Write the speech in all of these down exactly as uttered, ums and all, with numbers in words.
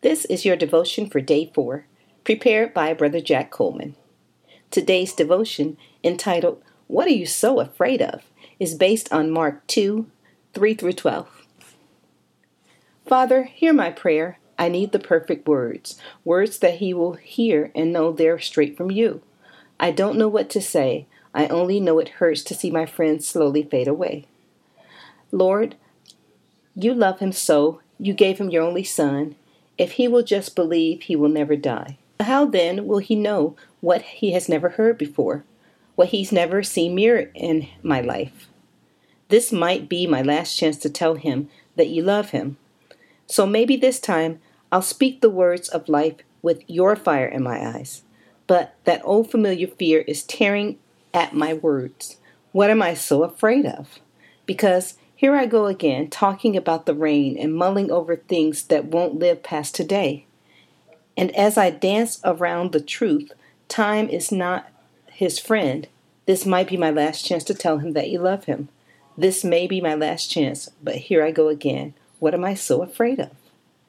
This is your devotion for day four, prepared by Brother Jack Coleman. Today's devotion, entitled, What Are You So Afraid Of?, is based on Mark two, three through twelve. Father, hear my prayer. I need the perfect words, words that he will hear and know they're straight from you. I don't know what to say. I only know it hurts to see my friends slowly fade away. Lord, you love him so. You gave him your only son. If he will just believe, he will never die. How then will he know what he has never heard before, what he's never seen mirrored in my life? This might be my last chance to tell him that you love him. So maybe this time I'll speak the words of life with your fire in my eyes. But that old familiar fear is tearing at my words. What am I so afraid of? Because here I go again, talking about the rain and mulling over things that won't live past today. And as I dance around the truth, time is not his friend. This might be my last chance to tell him that you love him. This may be my last chance, but here I go again. What am I so afraid of?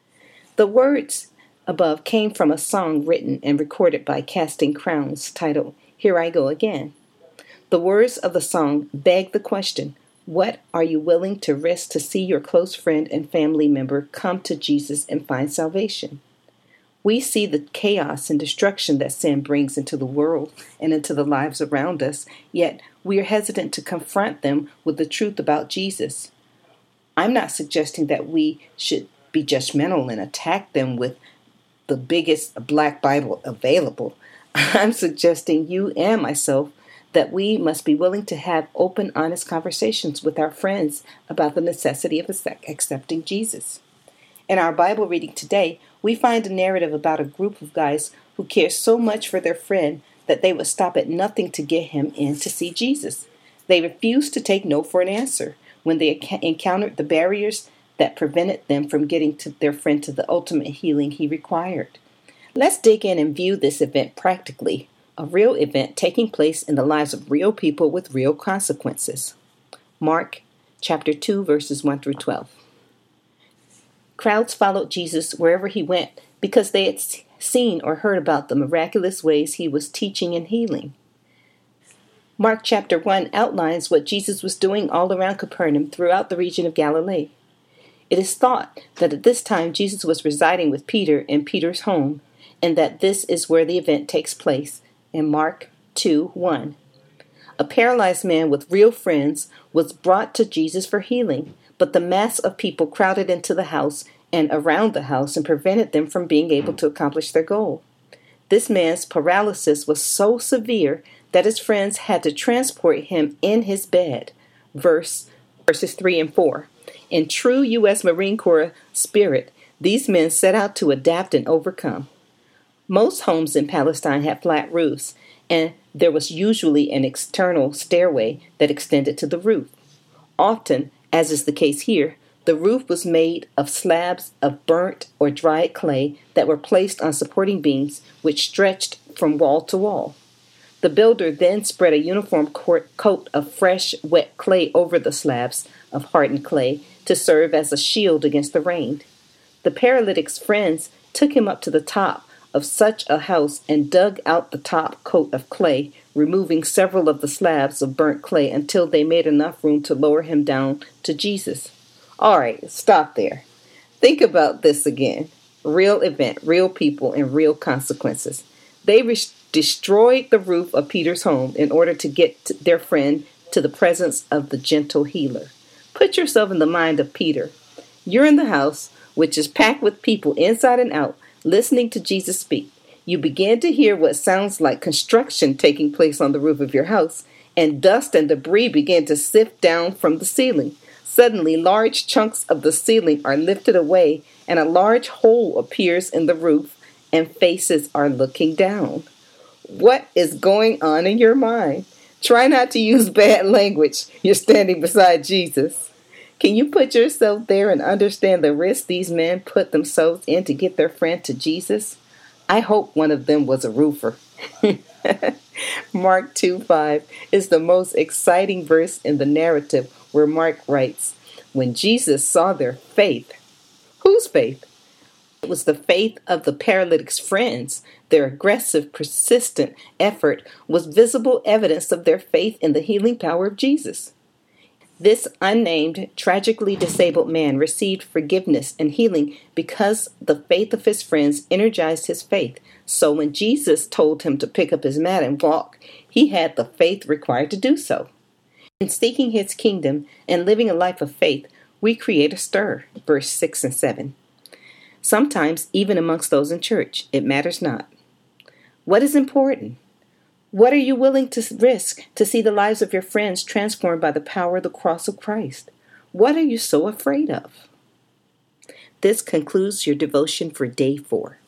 The words above came from a song written and recorded by Casting Crowns titled, Here I Go Again. The words of the song beg the question, what are you willing to risk to see your close friend and family member come to Jesus and find salvation? We see the chaos and destruction that sin brings into the world and into the lives around us, yet we are hesitant to confront them with the truth about Jesus. I'm not suggesting that we should be judgmental and attack them with the biggest black Bible available. I'm suggesting you and myself that we must be willing to have open, honest conversations with our friends about the necessity of accepting Jesus. In our Bible reading today, we find a narrative about a group of guys who care so much for their friend that they would stop at nothing to get him in to see Jesus. They refused to take no for an answer when they encountered the barriers that prevented them from getting to their friend to the ultimate healing he required. Let's dig in and view this event practically, a real event taking place in the lives of real people with real consequences. Mark chapter two, verses one through twelve. Crowds followed Jesus wherever he went because they had seen or heard about the miraculous ways he was teaching and healing. Mark chapter one outlines what Jesus was doing all around Capernaum throughout the region of Galilee. It is thought that at this time Jesus was residing with Peter in Peter's home, and that this is where the event takes place in Mark two one. A paralyzed man with real friends was brought to Jesus for healing, but the mass of people crowded into the house and around the house and prevented them from being able to accomplish their goal. This man's paralysis was so severe that his friends had to transport him in his bed. Verse, verses three and four. In true U S Marine Corps spirit, these men set out to adapt and overcome. Most homes in Palestine had flat roofs, and there was usually an external stairway that extended to the roof. Often, as is the case here, the roof was made of slabs of burnt or dried clay that were placed on supporting beams which stretched from wall to wall. The builder then spread a uniform coat of fresh, wet clay over the slabs of hardened clay to serve as a shield against the rain. The paralytic's friends took him up to the top of such a house and dug out the top coat of clay, removing several of the slabs of burnt clay until they made enough room to lower him down to Jesus. All right, stop there. Think about this again. Real event, real people, and real consequences. They re- destroyed the roof of Peter's home in order to get to their friend to the presence of the gentle healer. Put yourself in the mind of Peter. You're in the house, which is packed with people inside and out, listening to Jesus speak. You begin to hear what sounds like construction taking place on the roof of your house, and dust and debris begin to sift down from the ceiling. Suddenly, large chunks of the ceiling are lifted away, and a large hole appears in the roof, and faces are looking down. What is going on in your mind? Try not to use bad language. You're standing beside Jesus. Can you put yourself there and understand the risk these men put themselves in to get their friend to Jesus? I hope one of them was a roofer. Mark two five is the most exciting verse in the narrative, where Mark writes, when Jesus saw their faith. Whose faith? It was the faith of the paralytic's friends. Their aggressive, persistent effort was visible evidence of their faith in the healing power of Jesus. This unnamed, tragically disabled man received forgiveness and healing because the faith of his friends energized his faith. So when Jesus told him to pick up his mat and walk, he had the faith required to do so. In seeking his kingdom and living a life of faith, we create a stir, verse six and seven. Sometimes, even amongst those in church, it matters not. What is important? What are you willing to risk to see the lives of your friends transformed by the power of the cross of Christ? What are you so afraid of? This concludes your devotion for day four.